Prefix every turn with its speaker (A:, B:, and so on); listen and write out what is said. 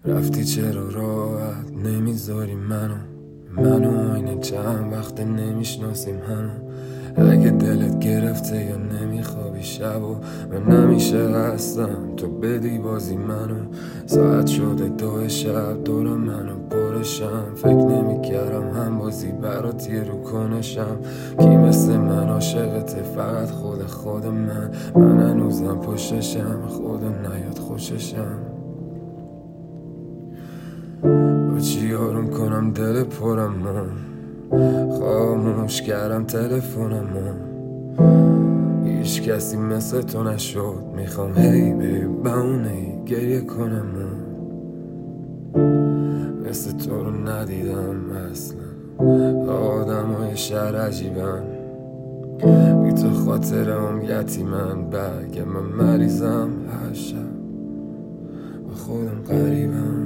A: رفتی چرا راحت نمیذاری منو این چند وقت نمیشناسیم اگه دلت گرفته یا نمیخوابی شب و من نمیشه هستم تو بدی بازی ساعت شده 2 شب دور منو برشم فکر نمیکردم هم بازی برات یه رو کنشم کی مثل من عاشقته فقط خود من هنوزم پشتشم خدا نیاد خوششم با چی آروم کنم دل پرمو خاموش کردم تلفنمو هیچ کسی مثل تو نشد میخوام هی به بهونه گریه کنم مثل تو رو ندیدم اصلا آدمای شهر عجیبن بی تو خاطرم یتیمن بگه من مریضم هر شب با خودم غریبم